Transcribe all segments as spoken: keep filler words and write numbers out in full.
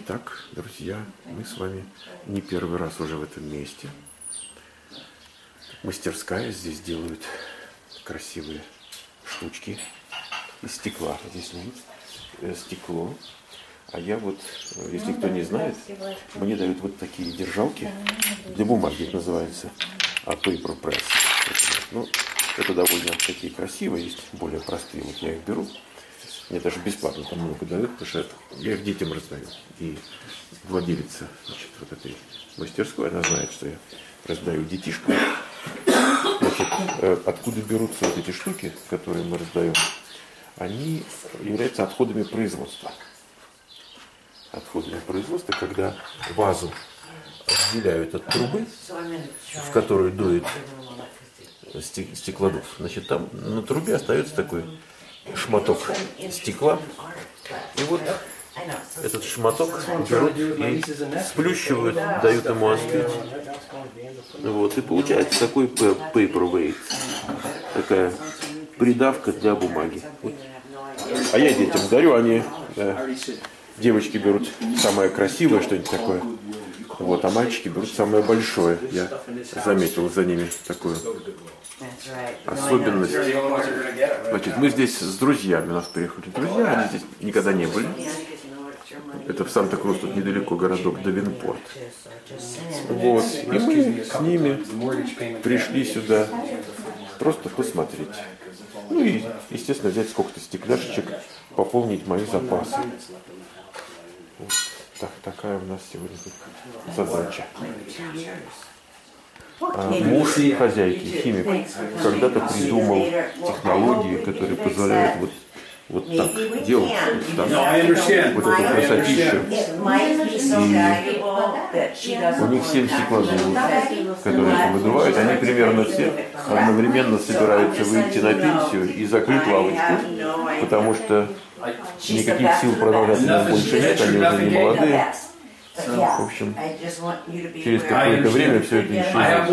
Итак, друзья, мы с вами не первый раз уже в этом месте. Мастерская, здесь делают красивые штучки из стекла. Здесь нет стекло. А я вот, если кто не знает, мне дают вот такие держалки для бумаги, это называется paper press. Ну, это довольно такие красивые, есть более простые. Вот я их беру. Мне даже бесплатно там много дают, потому что я их детям раздаю. И владелица, значит, вот этой мастерской, она знает, что я раздаю детишкам. Значит, откуда берутся вот эти штуки, которые мы раздаем, они являются отходами производства. Отходами производства, когда вазу отделяют от трубы, в которую дует стеклодув. Значит, там на трубе остается такой шматок стекла. И вот этот шматок берут и сплющивают, дают ему остыть. Вот, и получается такой paperweight. Такая придавка для бумаги. Вот. А я детям дарю, они, да, девочки берут самое красивое, что-нибудь такое. Вот, а мальчики берут самое большое. Я заметил за ними такую особенность. Значит, мы здесь с друзьями, у нас приехали друзья, они здесь никогда не были. Это в Санта-Крус, тут недалеко городок Давинпорт. Вот, и мы с ними пришли сюда просто посмотреть. Ну и, естественно, взять сколько-то стекляшечек, пополнить мои запасы. Вот так, такая у нас сегодня задача. А муж хозяйки, химик, когда-то придумал технологии, которые позволяют вот, вот так делать, вот, так, вот эту красотищу. И у них семь стеклодувов, которые это выдувают. Они примерно все одновременно собираются выйти на пенсию и закрыть лавочку, потому что никаких сил продолжать больше нет, они уже не молодые. В общем, через какое-то время все это исчезнет.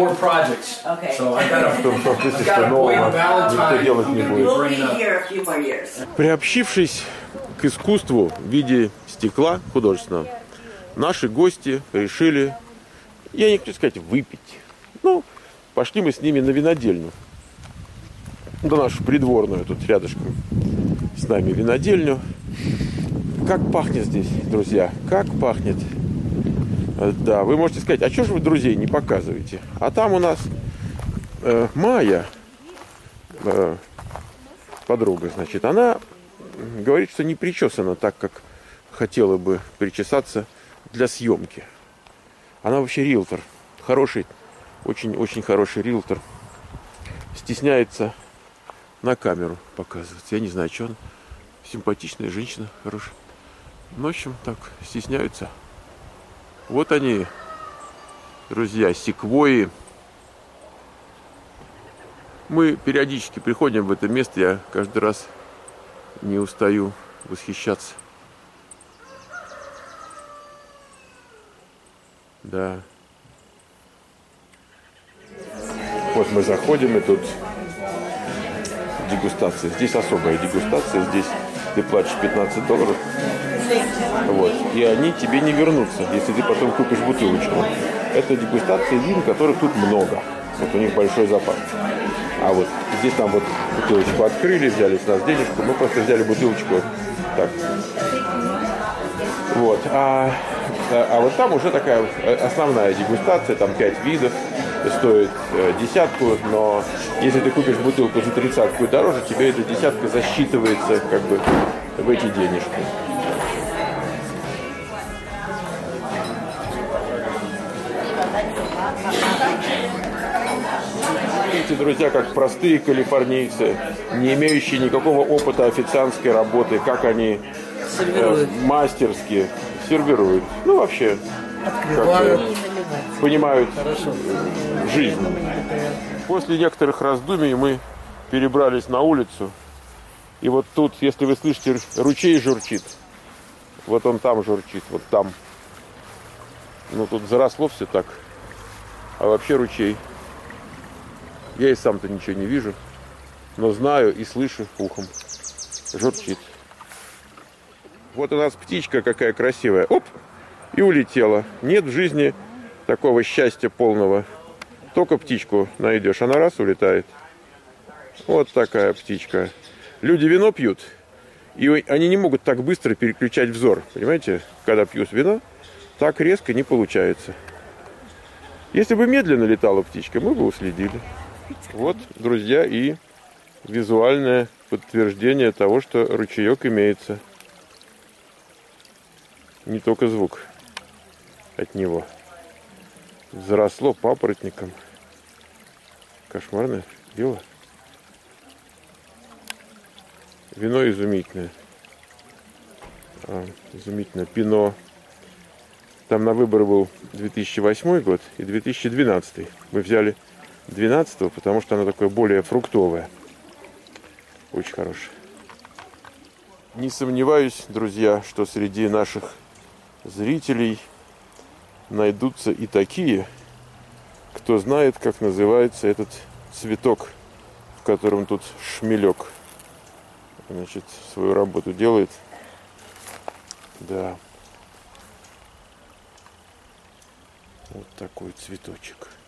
В том смысле, что нового никто делать не будет. Приобщившись к искусству в виде стекла художественного, наши гости решили, я не хочу сказать выпить, ну, пошли мы с ними на винодельню. Да нашу придворную, тут рядышком с нами винодельню. Как пахнет здесь, друзья, как пахнет. Да, вы можете сказать, а что же вы друзей не показываете? А там у нас э, Майя, э, подруга, значит, она говорит, что не причесана так, как хотела бы причесаться для съемки. Она вообще риэлтор, хороший, очень-очень хороший риэлтор. Стесняется на камеру показываться. Я не знаю, что она. Симпатичная женщина, хорошая. Ну, в общем, так, стесняются. Вот они, друзья, секвойи. Мы периодически приходим в это место, я каждый раз не устаю восхищаться. Да. Вот мы заходим, и тут дегустация. Здесь особая дегустация, здесь ты платишь пятнадцать долларов. Вот. И они тебе не вернутся, если ты потом купишь бутылочку. Это дегустация вин, которых тут много. Вот у них большой запас. А вот здесь нам вот бутылочку открыли, взяли с нас денежку. Мы просто взяли бутылочку так. Вот. А, а, а вот там уже такая основная дегустация, там пять видов. Стоит э, десятку, но если ты купишь бутылку за тридцатку и дороже, тебе эта десятка засчитывается как бы в эти денежки. Видите, друзья, как простые калифорнийцы, не имеющие никакого опыта официантской работы, как они э, мастерски сервируют. Ну, вообще, как, понимают Хорошо. жизнь. После некоторых раздумий мы перебрались на улицу. И вот тут, если вы слышите, ручей журчит. Вот он там журчит, вот там. Ну, тут заросло все так. А вообще ручей. Я и сам-то ничего не вижу. Но знаю и слышу ухом. Журчит. Вот у нас птичка какая красивая. Оп! и улетела. Нет в жизни такого счастья полного. Только птичку найдешь, она раз улетает. Вот такая птичка. Люди вино пьют, и они не могут так быстро переключать взор. Понимаете, когда пьют вино, так резко не получается. Если бы медленно летала птичка, мы бы уследили. Вот, друзья, и визуальное подтверждение того, что ручеек имеется. Не только звук от него. Заросло папоротником. Кошмарное дело. Вино изумительное. А, изумительное. Пино. Там на выбор был две тысячи восьмой год и две тысячи двенадцатый. Мы взяли двенадцатого, потому что оно такое более фруктовое. Очень хорошее. Не сомневаюсь, друзья, что среди наших зрителей найдутся и такие, кто знает, как называется этот цветок, в котором тут шмелек, значит, свою работу делает. Да. Вот такой цветочек.